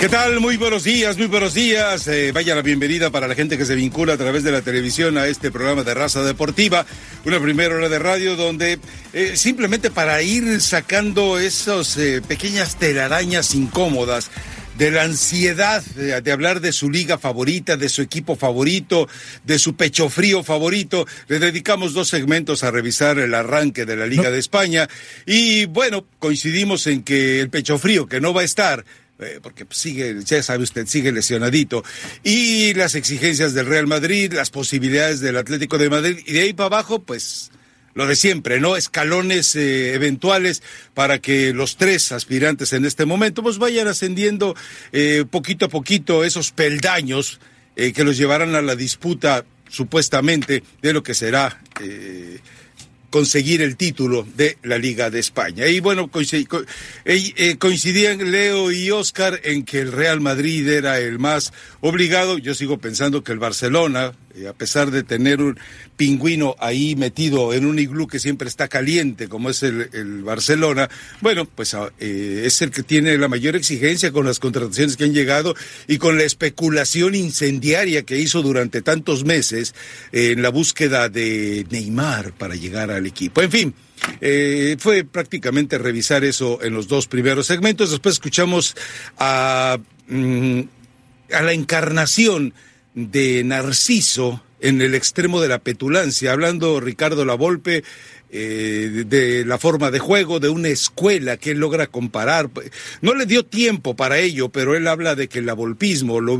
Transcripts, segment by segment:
¿Qué tal? Muy buenos días, muy buenos días. Vaya la bienvenida para la gente que se vincula a través de la televisión a este programa de Raza Deportiva, una primera hora de radio donde simplemente para ir sacando esas pequeñas telarañas incómodas de la ansiedad de hablar de su liga favorita, de su equipo favorito, de su pecho frío favorito, le dedicamos 2 segmentos a revisar el arranque de la Liga de España y bueno, coincidimos en que el pecho frío que no va a estar, porque sigue, ya sabe usted, sigue lesionadito, y las exigencias del Real Madrid, las posibilidades del Atlético de Madrid, y de ahí para abajo, pues, lo de siempre, ¿no? Escalones eventuales para que los 3 aspirantes en este momento, pues, vayan ascendiendo poquito a poquito esos peldaños que los llevarán a la disputa, supuestamente, de lo que será conseguir el título de la Liga de España. Y bueno, coincidían Leo y Oscar en que el Real Madrid era el más obligado. Yo sigo pensando que el Barcelona, a pesar de tener un pingüino ahí metido en un iglú que siempre está caliente, como es el Barcelona, bueno, pues es el que tiene la mayor exigencia con las contrataciones que han llegado y con la especulación incendiaria que hizo durante tantos meses en la búsqueda de Neymar para llegar al equipo. En fin, fue prácticamente revisar eso en los 2 primeros segmentos. Después escuchamos a la encarnación de Narciso en el extremo de la petulancia, hablando Ricardo Lavolpe de la forma de juego, de una escuela que él logra comparar. No le dio tiempo para ello, pero él habla de que el lavolpismo lo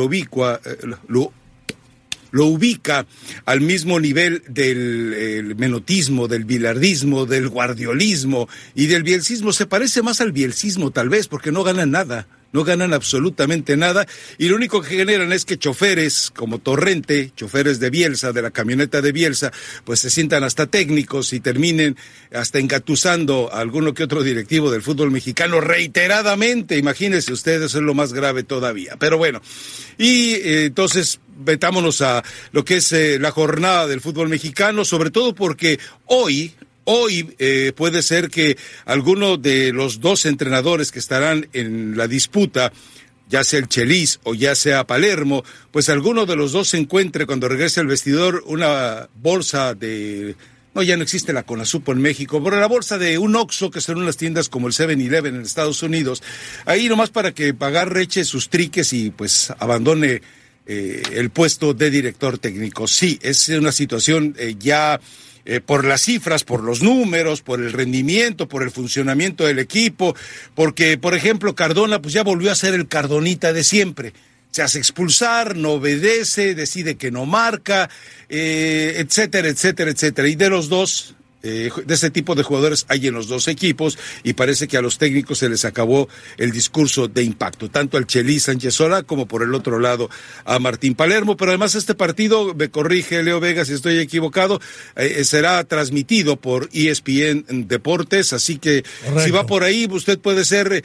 ubica al mismo nivel del menotismo, del bilardismo, del guardiolismo y del bielcismo. Se parece más al bielcismo tal vez, porque no ganan nada. No ganan absolutamente nada y lo único que generan es que choferes como Torrente, choferes de Bielsa, de la camioneta de Bielsa, pues se sientan hasta técnicos y terminen hasta engatusando a alguno que otro directivo del fútbol mexicano reiteradamente. Imagínense ustedes, eso es lo más grave todavía. Pero bueno, y entonces metámonos a lo que es la jornada del fútbol mexicano, sobre todo porque hoy puede ser que alguno de los 2 entrenadores que estarán en la disputa, ya sea el Chelis o ya sea Palermo, pues alguno de los 2 se encuentre cuando regrese al vestidor una bolsa de... No, ya no existe la Conasupo en México, pero la bolsa de un Oxxo que son unas tiendas como el 7-Eleven en Estados Unidos, ahí nomás para que agarre sus triques y pues abandone el puesto de director técnico. Sí, es una situación ya... por las cifras, por los números, por el rendimiento, por el funcionamiento del equipo, porque, por ejemplo, Cardona pues ya volvió a ser el Cardonita de siempre. Se hace expulsar, no obedece, decide que no marca, etcétera, etcétera, etcétera. Y de los 2, de ese tipo de jugadores hay en los 2 equipos y parece que a los técnicos se les acabó el discurso de impacto, tanto al Chelis Sánchez Solá como por el otro lado a Martín Palermo. Pero además este partido, me corrige Leo Vega si estoy equivocado, será transmitido por ESPN Deportes, así que correcto. Si va por ahí usted puede ser...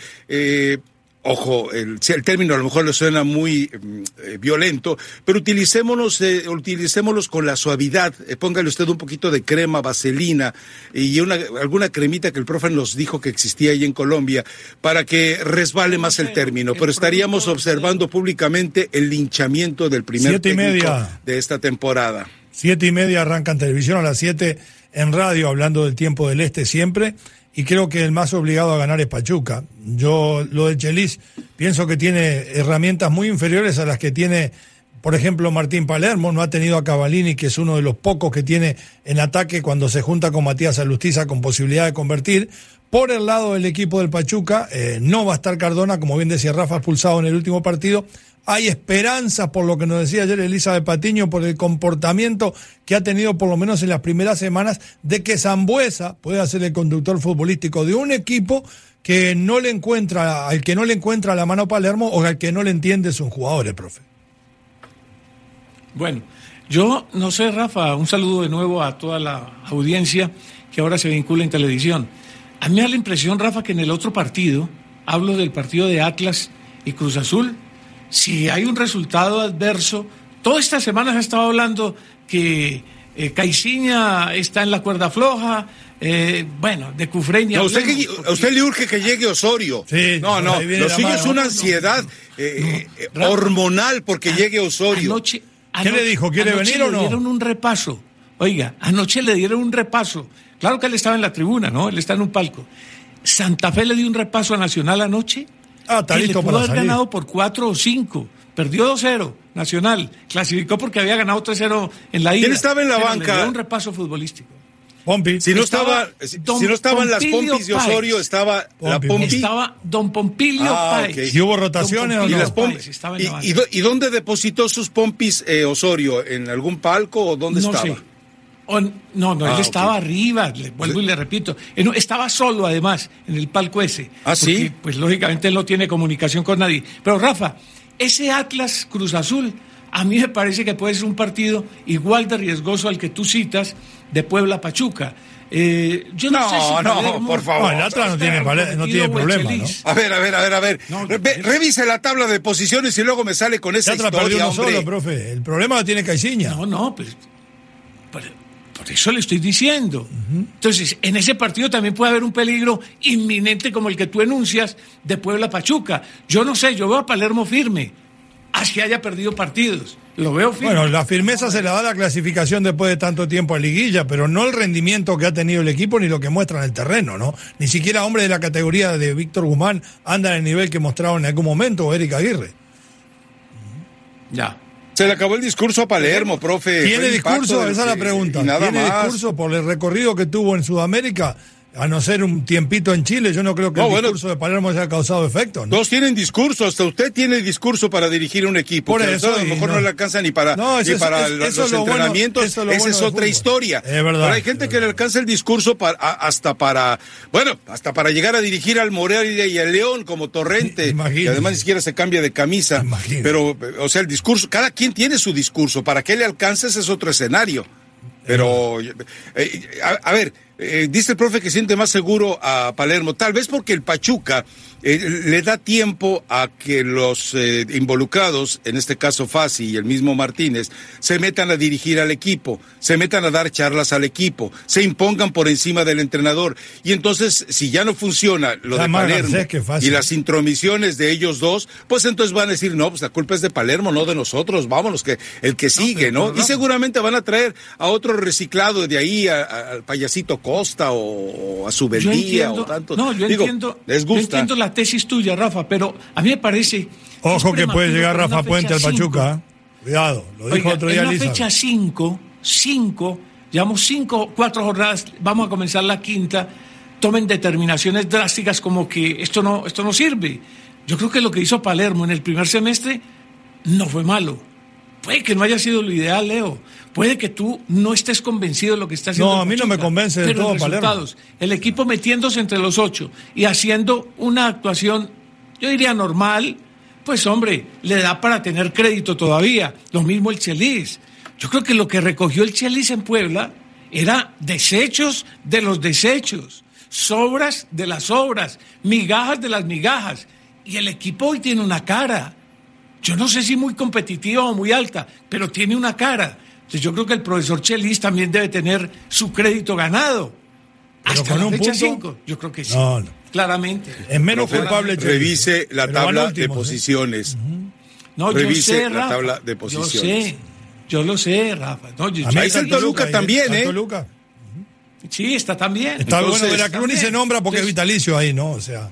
Ojo, el término a lo mejor le suena muy violento, pero utilicémoslos con la suavidad. Póngale usted un poquito de crema, vaselina y alguna cremita que el profe nos dijo que existía ahí en Colombia para que resbale más el término. Pero estaríamos observando públicamente el linchamiento del primer técnico de esta temporada. 7:30 arranca en televisión, a las 7 en radio, hablando del tiempo del este siempre. Y creo que el más obligado a ganar es Pachuca. Yo, lo de Chelis, pienso que tiene herramientas muy inferiores a las que tiene, por ejemplo, Martín Palermo. No ha tenido a Cavallini, que es uno de los pocos que tiene en ataque cuando se junta con Matías Alustiza con posibilidad de convertir. Por el lado del equipo del Pachuca, no va a estar Cardona, como bien decía Rafa, expulsado en el último partido. Hay esperanzas, por lo que nos decía ayer Elizabeth Patiño, por el comportamiento que ha tenido por lo menos en las primeras semanas, de que Sambueza pueda ser el conductor futbolístico de un equipo que no le encuentra, al que no le encuentra la mano Palermo o al que no le entiende sus jugadores, profe. Bueno, yo no sé, Rafa, un saludo de nuevo a toda la audiencia que ahora se vincula en televisión. A mí me da la impresión, Rafa, que en el otro partido, hablo del partido de Atlas y Cruz Azul, si hay un resultado adverso, toda esta semana se ha estado hablando que Caixinha está en la cuerda floja. Bueno, de Cufré ni hablemos, a usted le urge que llegue Osorio. Sí, no, lo suyo es una ansiedad hormonal porque llegue Osorio. Anoche, ¿Qué le dijo? ¿Quiere venir o no? Le dieron un repaso. Oiga, anoche le dieron un repaso. Claro que él estaba en la tribuna, ¿no? Él está en un palco. Santa Fe le dio un repaso a Nacional anoche. Está listo le pudo haber ganado por 4 o 5. Perdió 2-0. Nacional clasificó porque había ganado 3-0 en la ida. ¿Quién estaba en la banca? Le dio un repaso futbolístico. Pompi. Si no estaban las Pompis de Osorio, estaba la Pompi. Estaba don Pompilio Páez. Okay. ¿Y hubo rotaciones o no? ¿Y dónde depositó sus Pompis Osorio? ¿En algún palco o dónde estaba? Sé. Él estaba arriba, le vuelvo y le repito. Estaba solo, además, en el palco ese. ¿Sí? Pues lógicamente él no tiene comunicación con nadie. Pero Rafa, ese Atlas Cruz Azul, a mí me parece que puede ser un partido igual de riesgoso al que tú citas de Puebla Pachuca. Yo no sé si Palermo, por favor. El Atlas no tiene problema, ¿no? A ver. Revise la tabla de posiciones y luego me sale con esa historia, perdió uno hombre. Solo, profe. El problema lo tiene Caixinha. Pues por eso le estoy diciendo. Entonces, en ese partido también puede haber un peligro inminente como el que tú enuncias de Puebla Pachuca. Yo no sé, yo veo a Palermo firme, así haya perdido partidos. Lo veo firme. Bueno, la firmeza se la da la clasificación después de tanto tiempo a liguilla, pero no el rendimiento que ha tenido el equipo ni lo que muestra en el terreno, ¿no? Ni siquiera hombres de la categoría de Víctor Guzmán andan en el nivel que mostraron en algún momento, o Eric Aguirre. Ya. Se le acabó el discurso a Palermo, profe. ¿Tiene discurso? Esa es la pregunta. ¿Tiene discurso por el recorrido que tuvo en Sudamérica? A no ser un tiempito en Chile, yo no creo que el discurso de Palermo haya causado efecto, ¿no? Todos tienen discurso, hasta usted tiene discurso para dirigir un equipo. Por eso, a lo mejor no le alcanza ni para los entrenamientos. Esa es otra historia. Es verdad. Pero hay gente que le alcanza el discurso hasta para llegar a dirigir al Morelia y al León como Torrente. Imagínese. Y además ni siquiera se cambia de camisa. Imagínese. Pero, o sea, el discurso, cada quien tiene su discurso. Para que le alcance ese es otro escenario. Pero, a ver, dice el profe que siente más seguro a Palermo, tal vez porque el Pachuca le da tiempo a que los involucrados, en este caso Fassi y el mismo Martínez, se metan a dirigir al equipo, se metan a dar charlas al equipo, se impongan por encima del entrenador. Y entonces, si ya no funciona lo de Palermo y las intromisiones de ellos dos, pues entonces van a decir, no, pues la culpa es de Palermo, no de nosotros, vámonos, que el que sigue, ¿no? Y seguramente van a traer a otro reciclado de ahí, al payasito Costa o a Subeldía o tanto. No, yo entiendo. Les gusta. Yo entiendo la tesis tuya, Rafa, pero a mí me parece. Ojo que puede llegar Rafa Puente al Pachuca. Cuidado, lo dijo otro día Lisa. En la fecha 5, llevamos 4 jornadas, vamos a comenzar la quinta. Tomen determinaciones drásticas como que esto no sirve. Yo creo que lo que hizo Palermo en el primer semestre no fue malo. Puede que no haya sido lo ideal, Leo. Puede que tú no estés convencido de lo que está haciendo. No, a mí no me convence del todo Palermo. El equipo metiéndose entre los 8 y haciendo una actuación, yo diría normal, pues hombre, le da para tener crédito todavía. Lo mismo el Chelis. Yo creo que lo que recogió el Chelis en Puebla era desechos de los desechos, sobras de las sobras, migajas de las migajas. Y el equipo hoy tiene una cara. Yo no sé si muy competitiva o muy alta, pero tiene una cara. Entonces yo creo que el profesor Chelis también debe tener su crédito ganado. Pero hasta con la un fecha punto. 5, yo creo que sí. No. Claramente. Es menos culpable Chelis. Revise la tabla de posiciones. No, Revise yo sé, la Rafa, tabla de posiciones. Yo lo sé, Rafa. No, Ahí está el Toluca también, ¿eh? Toluca. Sí, está también. Está Entonces, bueno, Veracruz ni se nombra porque es vitalicio ahí, ¿no? O sea.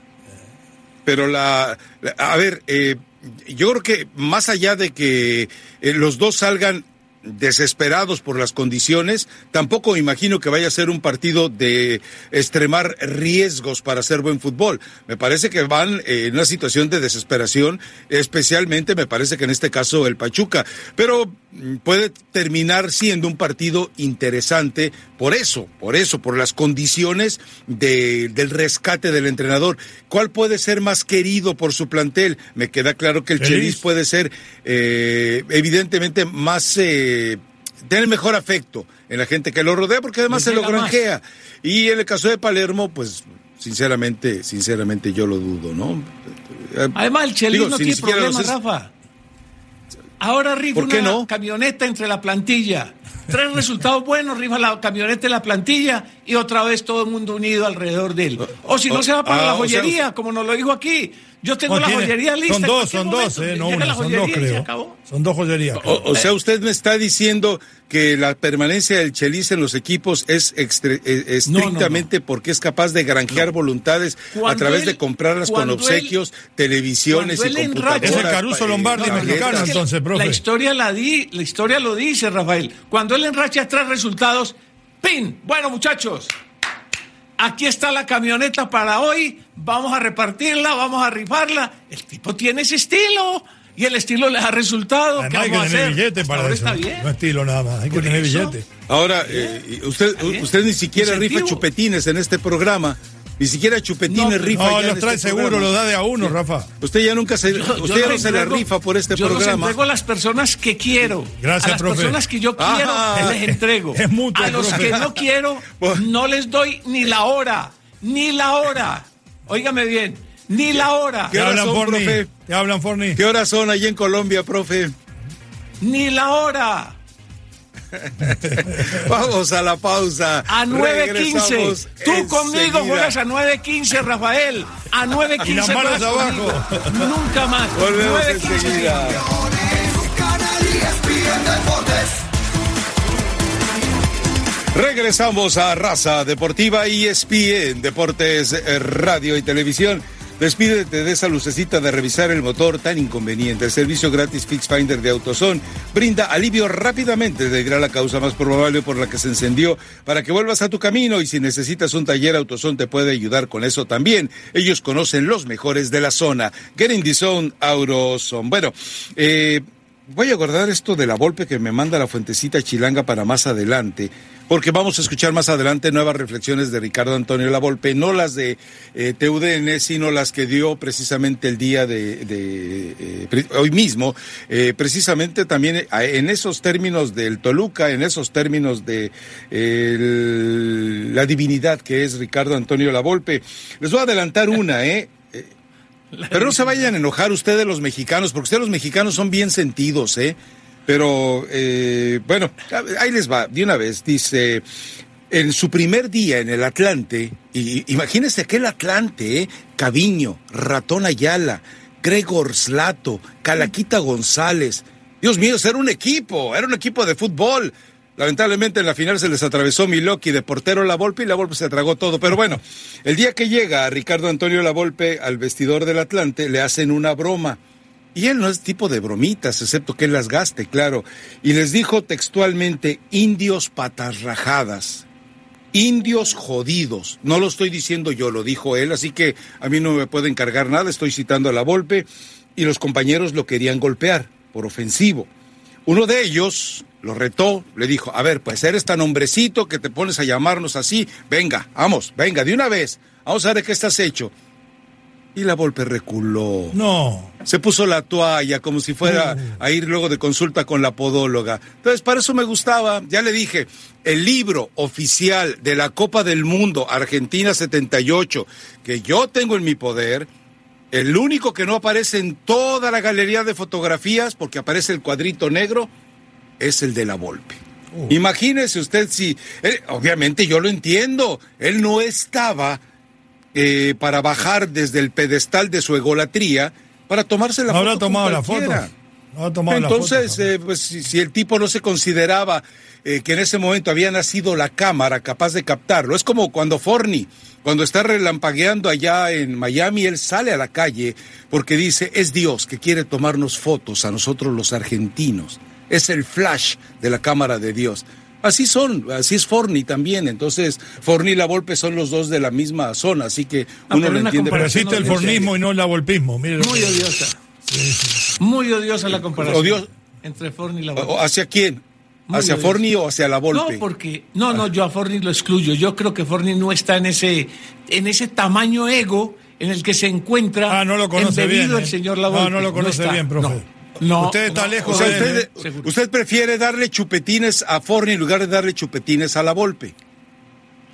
Pero a ver, yo creo que más allá de que los dos salgan desesperados por las condiciones, tampoco imagino que vaya a ser un partido de extremar riesgos para hacer buen fútbol. Me parece que van en una situación de desesperación, especialmente me parece que en este caso el Pachuca, pero puede terminar siendo un partido interesante por las condiciones del rescate del entrenador. ¿Cuál puede ser más querido por su plantel? Me queda claro que el Chelis puede ser evidentemente más tener mejor afecto en la gente que lo rodea, porque además se lo granjea. Y en el caso de Palermo, pues sinceramente yo lo dudo, ¿no? Además el Chelis no tiene problemas, Rafa. Ahora rifa ¿Por qué una no? camioneta entre la plantilla. 3 resultados buenos, rifa la camioneta en la plantilla y otra vez todo el mundo unido alrededor de él. O si no se va para la joyería, como nos lo dijo aquí. Yo tengo la joyería lista. Son dos, no una, son dos creo. Son 2 joyerías. O sea, usted me está diciendo que la permanencia del Chelis en los equipos es estrictamente porque es capaz de granjear voluntades a través de comprarlas con obsequios, televisiones y computadoras. Es el Caruso Lombardi mexicano, entonces, profe. La historia lo dice, Rafael. Cuando él enracha 3 resultados, ¡pin! Bueno, muchachos, aquí está la camioneta para hoy, vamos a repartirla, vamos a rifarla. El tipo tiene ese estilo y el estilo le da resultado. Además, hay que tener billete para eso. No estilo nada más, hay que tener billete. Ahora, usted ni siquiera rifa chupetines en este programa. Ni siquiera chupetines rifa. No, los trae seguro, lo da de a uno, Rafa. Usted ya nunca se la rifa por este programa. Yo los entrego a las personas que quiero. Gracias, a las profe. personas que yo quiero, les entrego. Es mutuo, a los profe. que no quiero, no les doy ni la hora. Óigame bien, ni la hora. ¿Qué horas son, profe? ¿Te hablan, Forni? ¿Qué horas son allí en Colombia, profe? Ni la hora. Vamos a la pausa. A 9:15. Tú conmigo juegas a 9:15, Rafael. A 9:15. Y las manos abajo. Nunca más. Volvemos enseguida. Regresamos a Raza Deportiva ESPN, Deportes, Radio y Televisión. Despídete de esa lucecita de revisar el motor tan inconveniente. El servicio gratis Fix Finder de AutoZone brinda alivio rápidamente. Te dirá la causa más probable por la que se encendió para que vuelvas a tu camino. Y si necesitas un taller, AutoZone te puede ayudar con eso también. Ellos conocen los mejores de la zona. Get in the zone, AutoZone. Bueno, voy a guardar esto de la Volpe que me manda la fuentecita chilanga para más adelante, porque vamos a escuchar más adelante nuevas reflexiones de Ricardo Antonio Lavolpe, no las de TUDN, sino las que dio precisamente el día hoy mismo, precisamente también en esos términos del Toluca, en esos términos de la divinidad que es Ricardo Antonio Lavolpe. Les voy a adelantar una, pero no se vayan a enojar ustedes los mexicanos, porque ustedes los mexicanos son bien sentidos, Pero, bueno, ahí les va, de una vez. Dice, en su primer día en el Atlante, y imagínense aquel Atlante, Caviño, Ratón Ayala, Gregor Slato, Calaquita González. Dios mío, era un equipo de fútbol. Lamentablemente en la final se les atravesó Milwaukee de portero Lavolpe y Lavolpe se tragó todo. Pero bueno, el día que llega Ricardo Antonio Lavolpe al vestidor del Atlante, le hacen una broma. Y él no es tipo de bromitas, excepto que él las gaste, claro. Y les dijo textualmente, indios patas rajadas, indios jodidos. No lo estoy diciendo yo, lo dijo él, así que a mí no me puede encargar nada, estoy citando a Lavolpe. Y los compañeros lo querían golpear por ofensivo. Uno de ellos lo retó, le dijo, a ver, pues eres tan hombrecito que te pones a llamarnos así, venga, vamos, venga, de una vez, vamos a ver de qué estás hecho. Y Lavolpe reculó. No. Se puso la toalla como si fuera a ir luego de consulta con la podóloga. Entonces, para eso me gustaba. Ya le dije, el libro oficial de la Copa del Mundo Argentina 78, que yo tengo en mi poder, el único que no aparece en toda la galería de fotografías, porque aparece el cuadrito negro, es el de Lavolpe. Imagínese usted si... obviamente yo lo entiendo. Él no estaba... para bajar desde el pedestal de su egolatría para tomarse la foto. No habrá tomado la foto. Entonces, pues si el tipo no se consideraba que en ese momento había nacido la cámara capaz de captarlo, es como cuando Forni, cuando está relampagueando allá en Miami, él sale a la calle porque dice, es Dios que quiere tomarnos fotos a nosotros los argentinos. Es el flash de la cámara de Dios. Así es Forni también, entonces Forni y Lavolpe son los dos de la misma zona, así que uno lo entiende. Pero existe el fornismo y no el lavolpismo. Muy odiosa. Sí. Muy odiosa la comparación entre Forni y Lavolpe. ¿Hacia quién? Muy ¿hacia odiosa. Forni o hacia Lavolpe? No, porque yo a Forni lo excluyo. Yo creo que Forni no está en ese tamaño ego en el que se encuentra no lo conoce bien, el señor Lavolpe. No lo conoce bien, profe. No, usted está lejos de él. Usted prefiere darle chupetines a Forni en lugar de darle chupetines a Lavolpe.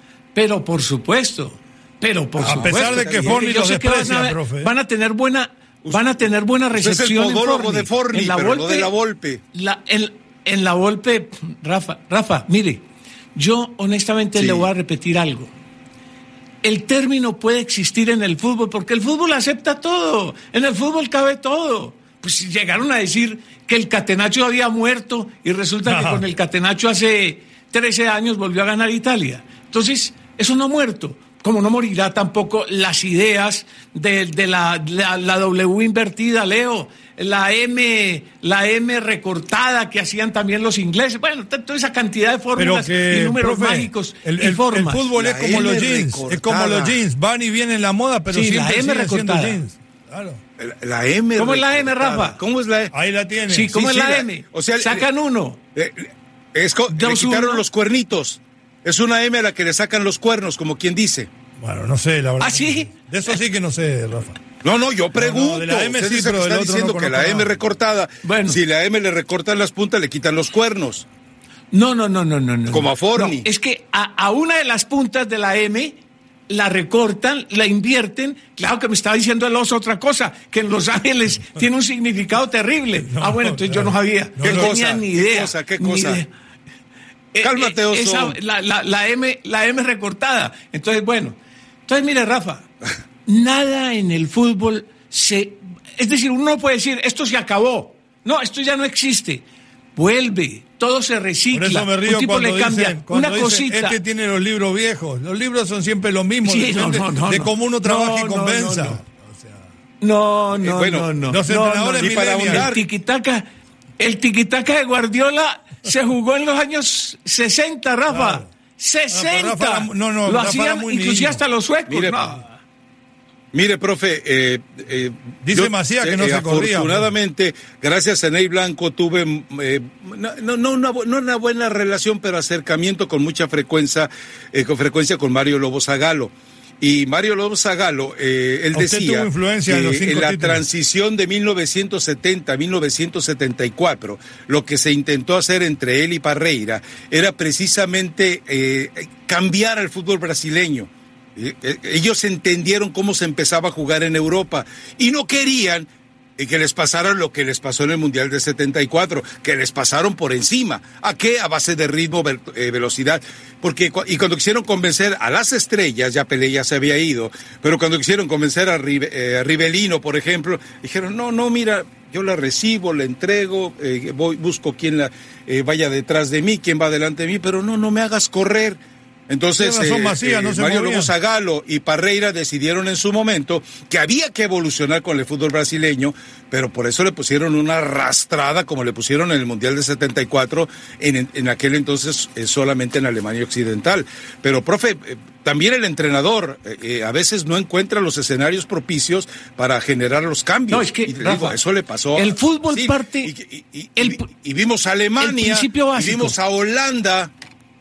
Pero por supuesto. A pesar de que Forni los desprecia, profe. Van a tener buena van a tener buena recepción. Es el podólogo de Forni, pero lo de la Volpe. En la Volpe, Rafa, mire, yo honestamente le voy a repetir algo. El término puede existir en el fútbol porque el fútbol acepta todo. En el fútbol cabe todo. Pues llegaron a decir que el Catenaccio había muerto y resulta que con el Catenaccio hace 13 años volvió a ganar Italia. Entonces, eso no ha muerto. Como no morirá tampoco las ideas de la W invertida, Leo, la M recortada que hacían también los ingleses. Bueno, toda esa cantidad de fórmulas y números mágicos y formas. El fútbol es como los jeans, van y vienen la moda, pero sí, siempre la M recortada. Jeans. Claro. La M. ¿Cómo es la M, Rafa? ¿Cómo es la M? Ahí la tiene. Sí, ¿cómo es la M? O sea, sacan uno. Le quitaron los cuernitos. Es una M a la que le sacan los cuernos, como quien dice. Bueno, no sé, la verdad. ¿Ah, sí? De eso sí que no sé, Rafa. No, yo pregunto. No, de la M usted sí, pero está diciendo que la M recortada, si la M le recortan las puntas, le quitan los cuernos. No. Como a Forni. No, es que a una de las puntas de la M la recortan, la invierten. Claro que me estaba diciendo el oso otra cosa, que en Los Ángeles tiene un significado terrible. Bueno, entonces yo no sabía. ¿Qué no cosa? tenía ni idea. ¿Qué cosa? Cálmate, oso. La M recortada. Entonces, bueno. Entonces, mire, Rafa, nada en el fútbol es decir, uno no puede decir, esto se acabó. No, esto ya no existe. Vuelve, todo se recicla. Por eso me río un tipo cuando le cambia dicen, cuando una cosita. Este tiene los libros viejos. Los libros son siempre los mismos. Sí, de cómo uno trabaja y convenza. No. Los entrenadores El tiquitaca de Guardiola se jugó en los años 60, Rafa. Claro. 60. Rafa, lo Rafa hacían inclusive niño. hasta los suecos. Mire, profe, dice Macías que no se corría. Afortunadamente, gracias a Ney Blanco tuve no una buena relación, pero acercamiento con mucha frecuencia, con Mario Lobo Zagalo. Y Mario Lobo Zagalo, él decía tuvo influencia en la transición de 1970 a 1974, lo que se intentó hacer entre él y Parreira era precisamente cambiar al fútbol brasileño. Ellos entendieron cómo se empezaba a jugar en Europa y no querían que les pasara lo que les pasó en el Mundial de 74, que les pasaron por encima. ¿A qué? A base de ritmo, velocidad. Y cuando quisieron convencer a las estrellas, ya Pelé ya se había ido, pero cuando quisieron convencer a Rivelino, por ejemplo, dijeron, no, mira, yo la recibo, la entrego, busco quién vaya detrás de mí, quién va delante de mí, pero no me hagas correr. Entonces, Mario Lobo Zagalo y Parreira decidieron en su momento que había que evolucionar con el fútbol brasileño, pero por eso le pusieron una arrastrada, como le pusieron en el Mundial de 74, en aquel entonces solamente en Alemania Occidental. Pero, profe, también el entrenador a veces no encuentra los escenarios propicios para generar los cambios. No, es que, Rafa, eso le pasó. El fútbol parte... Y vimos a Alemania, y vimos a Holanda...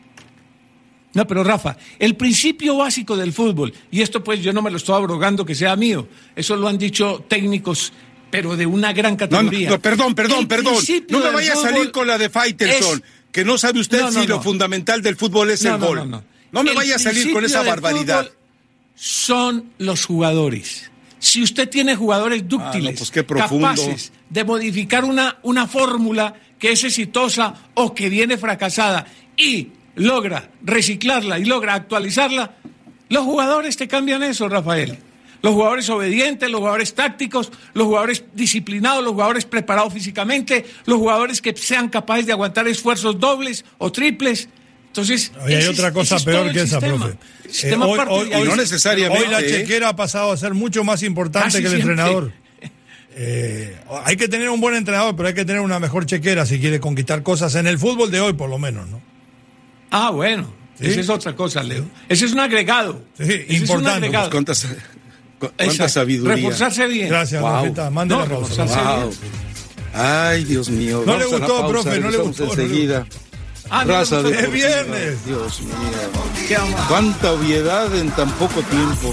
No, pero Rafa, el principio básico del fútbol, y esto pues yo no me lo estoy abrogando que sea mío, eso lo han dicho técnicos, pero de una gran categoría. Perdón, no me vaya a salir con la de Faitelson, que no sabe usted si lo fundamental del fútbol es el gol. No me vaya a salir con esa barbaridad. Son los jugadores. Si usted tiene jugadores dúctiles, capaces de modificar una fórmula que es exitosa o que viene fracasada y logra reciclarla y logra actualizarla, los jugadores te cambian eso, Rafael. Los jugadores obedientes, los jugadores tácticos, los jugadores disciplinados, los jugadores preparados físicamente, los jugadores que sean capaces de aguantar esfuerzos dobles o triples. Entonces, hay otra cosa peor que esa, profe. Hoy no necesariamente. Hoy la chequera ha pasado a ser mucho más importante que el entrenador. Hay que tener un buen entrenador, pero hay que tener una mejor chequera si quiere conquistar cosas en el fútbol de hoy, por lo menos, ¿no? Bueno, ¿sí? Esa es otra cosa, Leo. Ese es un agregado. Sí, importante. ¿Cuánta sabiduría? Reforzarse bien. Gracias, Rafita. Mande la pausa. Bien. Ay, Dios mío. No le gustó, profe, no le gustó. Enseguida. Raza de es viernes. Dios mío. Cuánta obviedad en tan poco tiempo.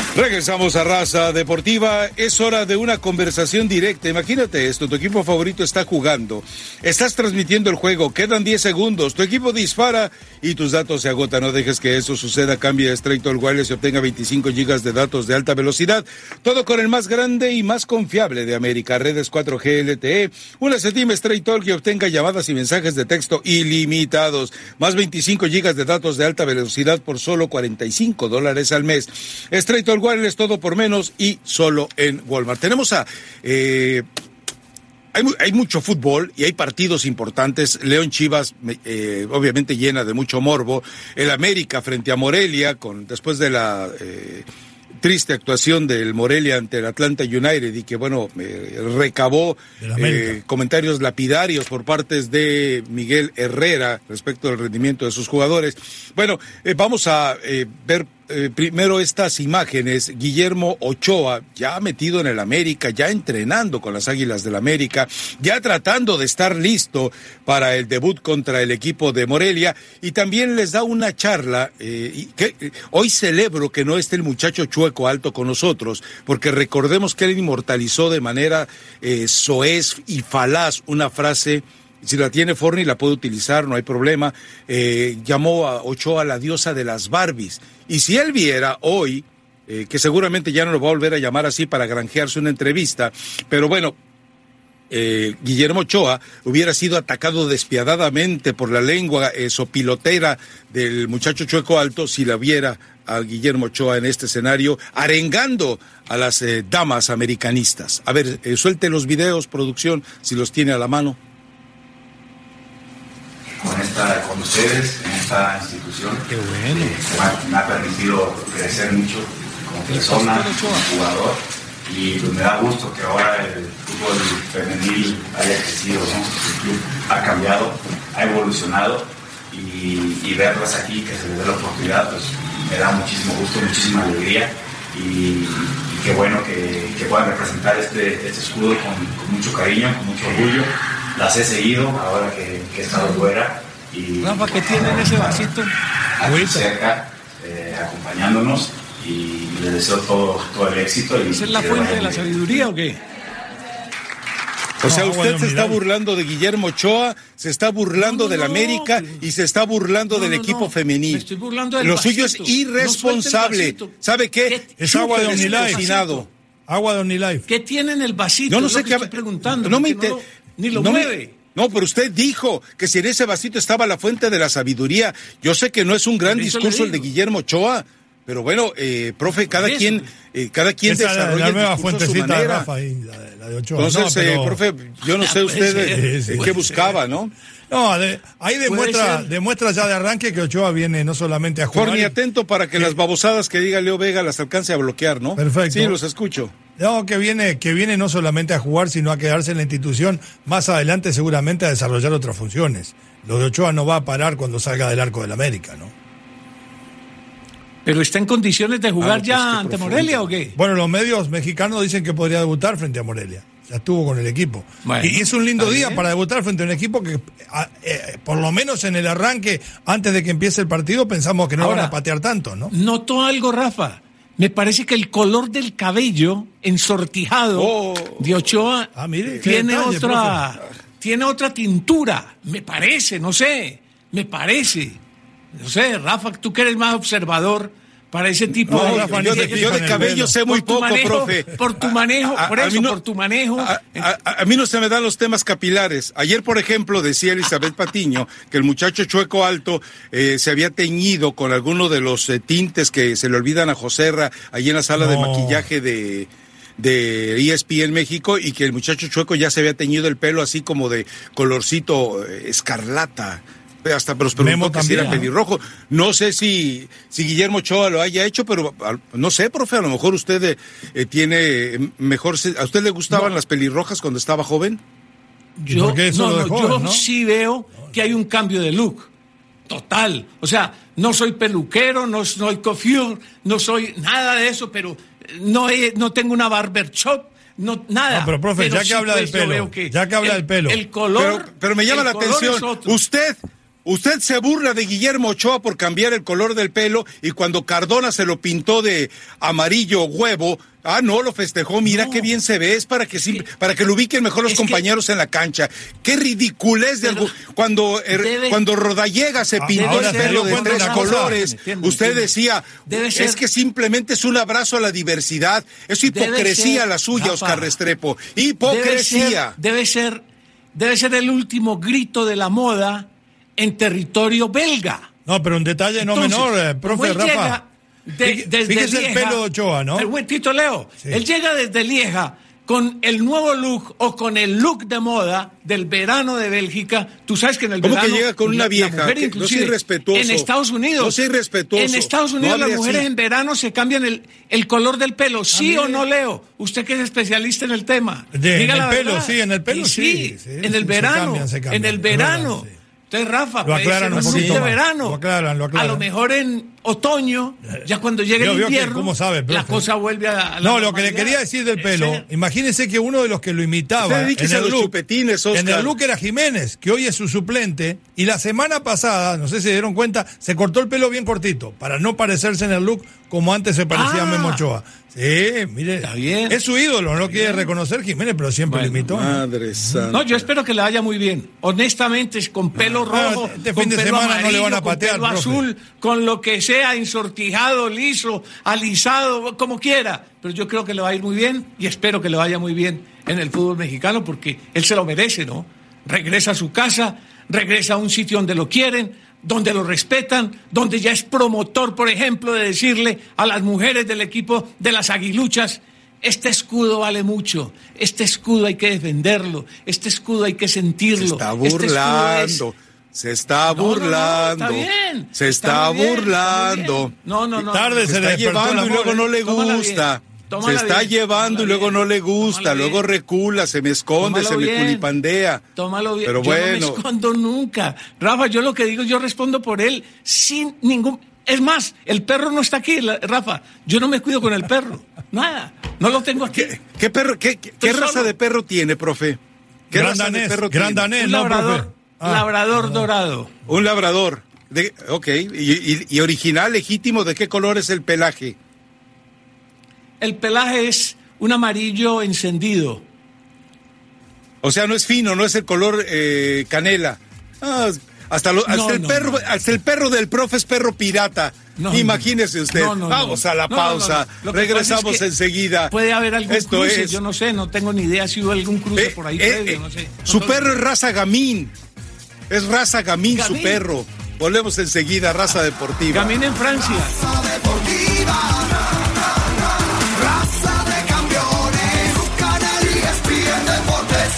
Regresamos a Raza Deportiva. Es hora de una conversación directa. Imagínate esto, tu equipo favorito está jugando, estás transmitiendo el juego, quedan 10 segundos, tu equipo dispara y tus datos se agotan. No dejes que eso suceda. Cambia a Straight Talk Wireless y obtenga 25 gigas de datos de alta velocidad. Todo con el más grande y más confiable de América. Redes 4G LTE. Únase a Team Straight Talk y obtenga llamadas y mensajes de texto ilimitados. Más 25 gigas de datos de alta velocidad por solo $45 al mes. Straight Talk Wireless, todo por menos y solo en Walmart. Tenemos hay mucho fútbol y hay partidos importantes. León Chivas, obviamente llena de mucho morbo. El América frente a Morelia, después de la triste actuación del Morelia ante el Atlanta United y que, recabó comentarios lapidarios por partes de Miguel Herrera respecto del rendimiento de sus jugadores. Vamos a ver primero estas imágenes. Guillermo Ochoa, ya metido en el América, ya entrenando con las Águilas del América, ya tratando de estar listo para el debut contra el equipo de Morelia, y también les da una charla, hoy celebro que no esté el muchacho Chueco Alto con nosotros, porque recordemos que él inmortalizó de manera soez y falaz una frase. Si la tiene Forni la puede utilizar, no hay problema. Llamó a Ochoa la diosa de las Barbies. Y si él viera hoy, que seguramente ya no lo va a volver a llamar así para granjearse una entrevista, pero Guillermo Ochoa hubiera sido atacado despiadadamente por la lengua sopilotera del muchacho Chueco Alto si la viera a Guillermo Ochoa en este escenario arengando a las damas americanistas. A ver, suelte los videos, producción, si los tiene a la mano. Con ustedes, en esta institución. Qué bueno. Me ha permitido crecer mucho como persona, como jugador, y pues me da gusto que ahora el fútbol femenil haya crecido, ¿no? El club ha cambiado, ha evolucionado, y verlas aquí, que se les dé la oportunidad, pues me da muchísimo gusto, muchísima alegría, y qué bueno que puedan representar este escudo con mucho cariño, con mucho orgullo. Las he seguido ahora que he estado fuera. Y Rafa, ¿qué tiene en ese vasito? Aquí cerca, acompañándonos, y les deseo todo el éxito. ¿Esa es la fuente de la sabiduría o qué? O sea, usted se está burlando de Guillermo Ochoa, se está burlando del América y se está burlando del equipo femenil. Me estoy burlando del Lo vasito. suyo es irresponsable. ¿Sabe qué? Es agua de OmniLife. Agua de OmniLife. ¿Qué tiene en el vasito? Yo no sé qué estoy preguntando. Ni lo no mueve. No, pero usted dijo que si en ese vasito estaba la fuente de la sabiduría. Yo sé que no es un gran discurso el de Guillermo Ochoa, pero profe, cada quien desarrolla la nueva el discurso a su fuentecita de manera. Rafa ahí, la de Ochoa. Entonces, profe, yo no sé usted qué buscaba, ¿no? No, ahí demuestra ya de arranque que Ochoa viene no solamente a jugar. Forni, atento para que las babosadas que diga Leo Vega las alcance a bloquear, ¿no? Perfecto. Sí, los escucho. No, que viene no solamente a jugar, sino a quedarse en la institución, más adelante seguramente a desarrollar otras funciones. Lo de Ochoa no va a parar cuando salga del arco del América, ¿no? ¿Pero está en condiciones de jugar ya ante Morelia o qué? Bueno, los medios mexicanos dicen que podría debutar frente a Morelia. Ya estuvo con el equipo. Bueno, y es un lindo día para debutar frente a un equipo que, por lo menos en el arranque, antes de que empiece el partido, pensamos que no van a patear tanto, ¿no? Notó algo, Rafa. Me parece que el color del cabello ensortijado de Ochoa tiene otra tintura. Me parece, no sé. No sé, Rafa, tú que eres más observador para ese tipo de... Rafa, yo de cabello sé muy poco, profe. Por tu manejo, por tu manejo. A mí no se me dan los temas capilares. Ayer, por ejemplo, decía Elizabeth Patiño que el muchacho Chueco Alto se había teñido con alguno de los tintes que se le olvidan a Joserra allí en la sala de maquillaje de ESPN México, y que el muchacho Chueco ya se había teñido el pelo así como de colorcito escarlata. Hasta pero preguntó que si era pelirrojo. No sé si Guillermo Ochoa lo haya hecho, pero no sé, profe, a lo mejor usted tiene mejor... ¿A usted le gustaban las pelirrojas cuando estaba joven? Yo sí veo que hay un cambio de look total. O sea, no soy peluquero, no soy coiffure, no soy nada de eso, pero no tengo una barber shop. No, nada. No, pero profe, ya que habla del pelo, el color. Pero me llama la atención. Usted se burla de Guillermo Ochoa por cambiar el color del pelo y cuando Cardona se lo pintó de amarillo huevo, no, lo festejó, mira qué bien se ve, es para que lo ubiquen mejor los compañeros en la cancha. Qué ridiculez cuando Rodallega se pintó el pelo de 3 colores, usted decía, es que simplemente es un abrazo a la diversidad, es hipocresía la suya, Oscar Restrepo, hipocresía. Debe ser el último grito de la moda en territorio belga. No, pero un detalle no menor, profe Rafa. Desde fíjese Lieja, el pelo de Ochoa, ¿no? El buen Tito Leo. Sí. Él llega desde Lieja con el nuevo look o con el look de moda del verano de Bélgica. Tú sabes que en el verano... ¿Cómo que llega con una vieja? Mujer, No soy irrespetuoso. En Estados Unidos. No soy irrespetuoso. En Estados Unidos no las mujeres así. En verano se cambian el color del pelo. ¿Sí o no, Leo? Usted que es especialista en el tema. En el pelo, sí, en el pelo sí. Sí, en el verano. Se cambian, en el verano. Sí. Entonces, Rafa, lo aclaran un poquito de más. verano. Lo aclaran. A lo mejor en otoño, ya cuando llegue el invierno, ¿cómo sabe, la cosa vuelve a la No, lo que le quería decir del pelo, imagínese que uno de los que lo imitaba en el look era Jiménez, que hoy es su suplente, y la semana pasada, no sé si se dieron cuenta, se cortó el pelo bien cortito, para no parecerse en el look como antes se parecía a Memo Ochoa. Sí, mire, está bien. Es su ídolo, no lo quiere reconocer Jiménez, pero siempre lo imitó. Madre santa. No, yo espero que le vaya muy bien. Honestamente, con pelo rojo, este con fin de pelo semana amarillo, no le van a patear, con pelo profe. azul, con lo que sea, ensortijado, liso, alisado, como quiera. Pero yo creo que le va a ir muy bien y espero que le vaya muy bien en el fútbol mexicano porque él se lo merece, ¿no? Regresa a su casa, regresa a un sitio donde lo quieren, donde lo respetan, donde ya es promotor, por ejemplo, de decirle a las mujeres del equipo de las Aguiluchas: este escudo vale mucho, este escudo hay que defenderlo, este escudo hay que sentirlo. Se está burlando, se está burlando. Está bien. Se está burlando. No. Tarde Se está llevando y luego no le gusta. Se está llevando y luego no le gusta, luego recula, se me esconde, se me culipandea. Tómalo bien. Pero yo bueno. no me escondo nunca. Rafa, yo lo que digo, yo respondo por él sin ningún... Es más, el perro no está aquí, Rafa. Yo no me cuido con el perro. Nada. No lo tengo aquí. ¿Qué perro, qué raza solo. De perro tiene, profe? ¿Qué raza de perro tiene? Gran danés, Un ¿no, labrador, profe? labrador dorado. Un labrador. Ok. ¿Y original, legítimo, de qué color es el pelaje? El pelaje es un amarillo encendido. O sea, no es fino, no es el color canela. Hasta el perro del profe es perro pirata. Imagínese usted. Vamos a la pausa. Regresamos es que enseguida. Puede haber algún cruce, yo no sé, no tengo ni idea si hubo algún cruce por ahí previo, no sé. Su perro es raza gamín. Es raza gamín su perro. Volvemos enseguida, raza deportiva. Gamín en Francia. Raza deportiva. Raza de campeones. Canal ESPN Deportes.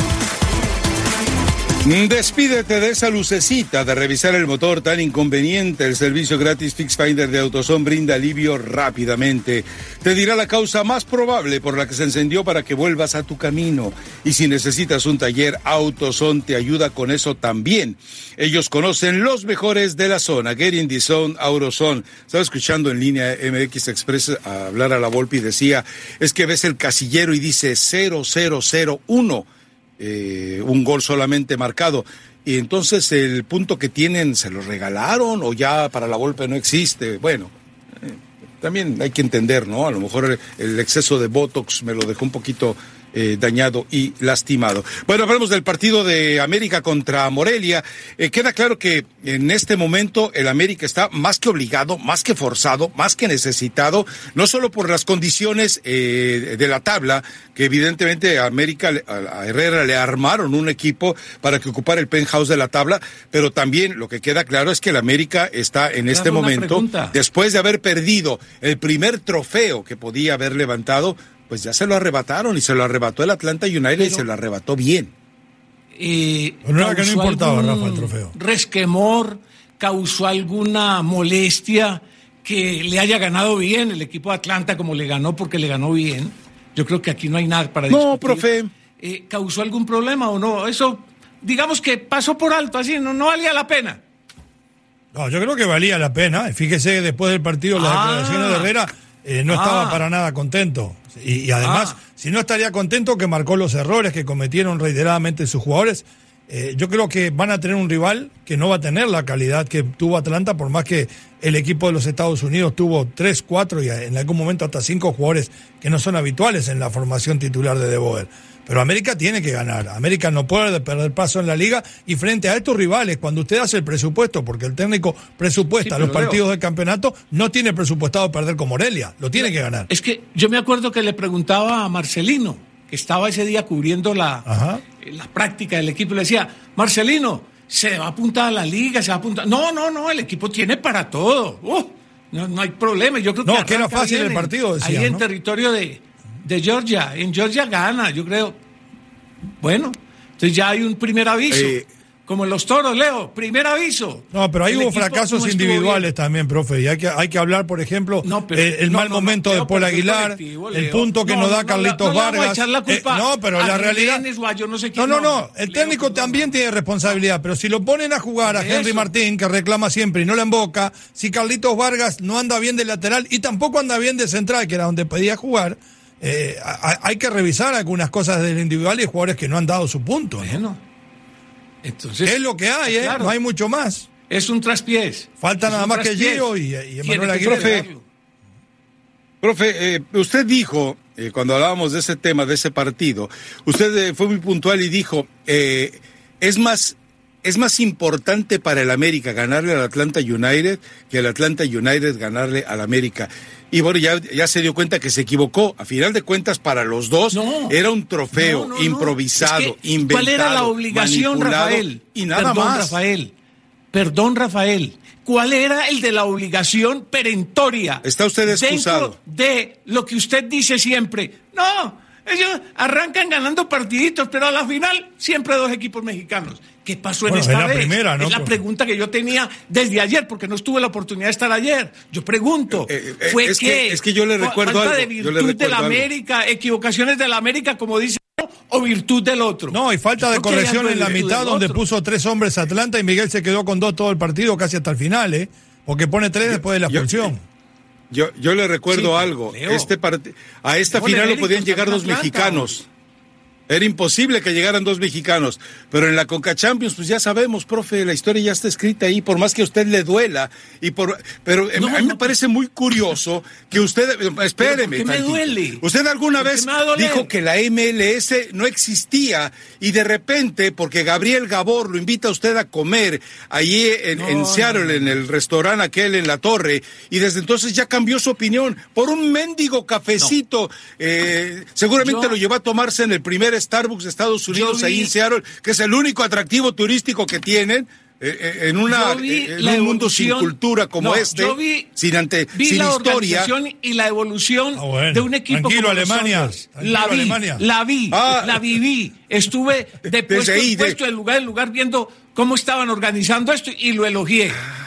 Despídete de esa lucecita de revisar el motor tan inconveniente. El servicio gratis Fix Finder de AutoZone brinda alivio rápidamente. Te dirá la causa más probable por la que se encendió para que vuelvas a tu camino. Y si necesitas un taller, AutoZone te ayuda con eso también. Ellos conocen los mejores de la zona. Get in the Zone, AutoZone. Estaba escuchando en línea MX Express a hablar a la Volpi y decía, es que ves el casillero y dice 0001. Un gol solamente marcado. Y entonces el punto que tienen, ¿se lo regalaron o ya para la Volpe no existe? Bueno, también hay que entender, ¿no? A lo mejor el exceso de Botox me lo dejó un poquito dañado y lastimado. Bueno, hablamos del partido de América contra Morelia. Queda claro que en este momento el América está más que obligado, más que forzado, más que necesitado, no solo por las condiciones de la tabla, que evidentemente a Herrera le armaron un equipo para que ocupara el penthouse de la tabla, pero también lo que queda claro es que el América está en este momento, después de haber perdido el primer trofeo que podía haber levantado, pues ya se lo arrebataron, y se lo arrebató el Atlanta United, y se lo arrebató bien. No era que no importaba, Rafa, el trofeo. Resquemor, causó alguna molestia que le haya ganado bien el equipo de Atlanta como le ganó, porque le ganó bien. Yo creo que aquí no hay nada para discutir. No, profe. ¿Causó algún problema o no? Eso, digamos que pasó por alto, así, no valía la pena. No, yo creo que valía la pena. Fíjese, después del partido, las declaraciones de Herrera, no estaba para nada contento. Y además, si no estaría contento, que marcó los errores que cometieron reiteradamente sus jugadores. Yo creo que van a tener un rival que no va a tener la calidad que tuvo Atlanta, por más que el equipo de los Estados Unidos tuvo 3, 4 y en algún momento hasta 5 jugadores que no son habituales en la formación titular de De Boer. Pero América tiene que ganar. América no puede perder paso en la liga, y frente a estos rivales, cuando usted hace el presupuesto, porque el técnico presupuesta los partidos del campeonato, no tiene presupuestado perder con Morelia, lo tiene que ganar. Es que yo me acuerdo que le preguntaba a Marcelino, que estaba ese día cubriendo la práctica del equipo, y le decía, Marcelino, ¿se va a apuntar a la liga? ¿Se va a apuntar? No, el equipo tiene para todo. No hay problema. Yo creo que era fácil el partido, decía, ahí en territorio de Georgia. En Georgia gana, yo creo. Bueno, entonces ya hay un primer aviso. Como en los toros, Leo, primer aviso. No, pero ahí hubo fracasos individuales también, profe. Y hay que hablar, por ejemplo, el mal momento de Paul Aguilar, el punto que nos da Carlitos Vargas. No, pero la realidad. No. El técnico también tiene responsabilidad, pero si lo ponen a jugar a Henry Martín, que reclama siempre y no la emboca, si Carlitos Vargas no anda bien de lateral y tampoco anda bien de central, que era donde pedía jugar, hay que revisar algunas cosas del individual y jugadores que no han dado su punto. Bueno. Entonces, es lo que hay, claro, no hay mucho más. Es un traspiés. Falta nada más que Gio y Emanuel Aguirre. Profe, usted dijo, cuando hablábamos de ese tema, de ese partido, usted fue muy puntual y dijo, es más importante para el América ganarle al Atlanta United que el Atlanta United ganarle al América. Y bueno, ya se dio cuenta que se equivocó. A final de cuentas, para los dos era un trofeo improvisado, inventado, ¿cuál era la obligación, Rafael? Y nada más. Perdón, Rafael. ¿Cuál era el de la obligación perentoria? Está usted excusado. Dentro de lo que usted dice siempre. No, ellos arrancan ganando partiditos, pero a la final siempre dos equipos mexicanos. ¿Qué pasó en esta vez? Primera, ¿no? Es la pregunta que yo tenía desde ayer, porque no estuve la oportunidad de estar ayer. Yo pregunto, es que yo le recuerdo falta algo. De virtud de la América, equivocaciones de la América, como dice uno, o virtud del otro. No, y falta de corrección en la mitad, donde puso 3 hombres Atlanta y Miguel se quedó con 2 todo el partido, casi hasta el final, porque pone 3 después de la expulsión. Yo le recuerdo algo. Leo, a esta final no podían llegar 2 mexicanos. Era imposible que llegaran 2 mexicanos, pero en la Conca Champions, pues ya sabemos, profe, la historia ya está escrita ahí, por más que a usted le duela, pero a mí me parece muy curioso que usted, espéreme, ¿Por qué me duele? Usted alguna vez dijo que la MLS no existía, y de repente, porque Gabriel Gabor lo invita a usted a comer allí en Seattle, en el restaurante aquel en la Torre, y desde entonces ya cambió su opinión por un mendigo cafecito, seguramente lo llevó a tomarse en el primer Starbucks de Stados Unidos, ahí en Seattle, que es el único atractivo turístico que tienen en un mundo sin cultura como sin la historia y la evolución de un equipo como Alemania. La viví, estuve de puesto en lugar viendo cómo estaban organizando esto y lo elogié.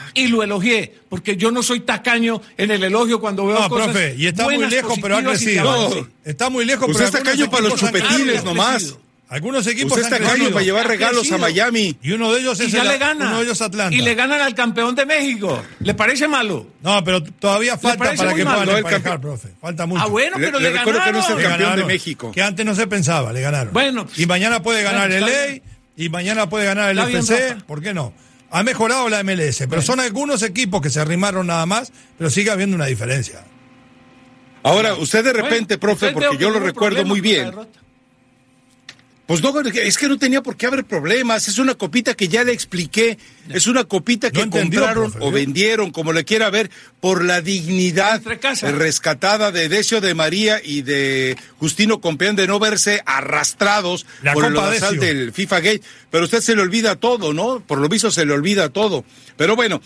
Porque yo no soy tacaño en el elogio cuando veo cosas. Profe, y está muy lejos, pero ha crecido. Está muy lejos, pero usted es tacaño para los chupetines nomás. Algunos equipos usted está tacaño para llevar regalos a Miami. Y uno de ellos es uno de ellos Atlanta. Y le ganan al campeón de México. ¿Le parece malo? No, pero todavía falta para que puedan emparejar, profe. Falta mucho. Bueno, pero le recuerdo ganaron. que no es el campeón de México. Que antes no se pensaba, le ganaron. Bueno. Y mañana puede ganar el LA, y mañana puede ganar el FC. ¿Por qué no? Ha mejorado la MLS, pero son algunos equipos que se arrimaron nada más, pero sigue habiendo una diferencia. Ahora, usted de repente, profe, porque yo lo recuerdo muy bien. Pues no, es que no tenía por qué haber problemas. Es una copita que ya le expliqué. Es una copita que compraron o vendieron, como le quiera ver, por la dignidad rescatada de Decio de María y de Justino Compeán, de no verse arrastrados por el lodazal del FIFA Gate. Pero usted se le olvida todo, ¿no? Por lo visto se le olvida todo. Pero bueno,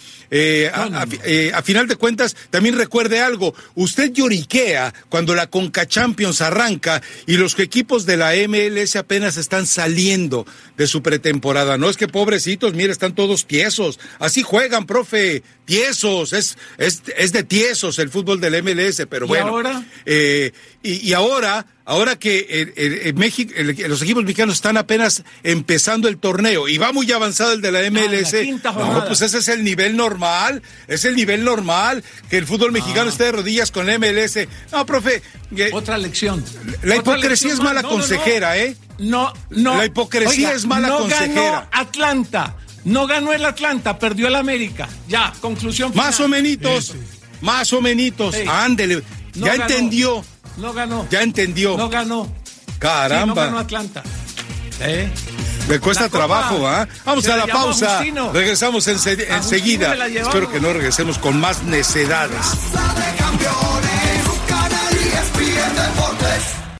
a final de cuentas, también recuerde algo. Usted lloriquea cuando la Conca Champions arranca y los equipos de la MLS apenas están saliendo de su pretemporada. No es que pobrecitos, mire, están todos tiesos. Así juegan, profe, tiesos. Es de tiesos el fútbol del MLS, pero bueno. ¿Y ahora? Y ahora que México, los equipos mexicanos están apenas empezando el torneo y va muy avanzado el de la MLS, no, pues ese es el nivel normal, que el fútbol mexicano esté de rodillas con la MLS. No, profe. Otra lección. La hipocresía es mala consejera, No. La hipocresía es mala consejera. Ganó Atlanta. No ganó el Atlanta, perdió el América. Ya, conclusión final. Más o menos. Sí. Ándele. No ya ganó. Entendió. No ganó. Ya entendió. No ganó. Caramba. Sí, no ganó Atlanta. Le cuesta trabajo, ¿ah? Vamos a la pausa. Agustino. Regresamos enseguida. Espero que no regresemos con más necedades.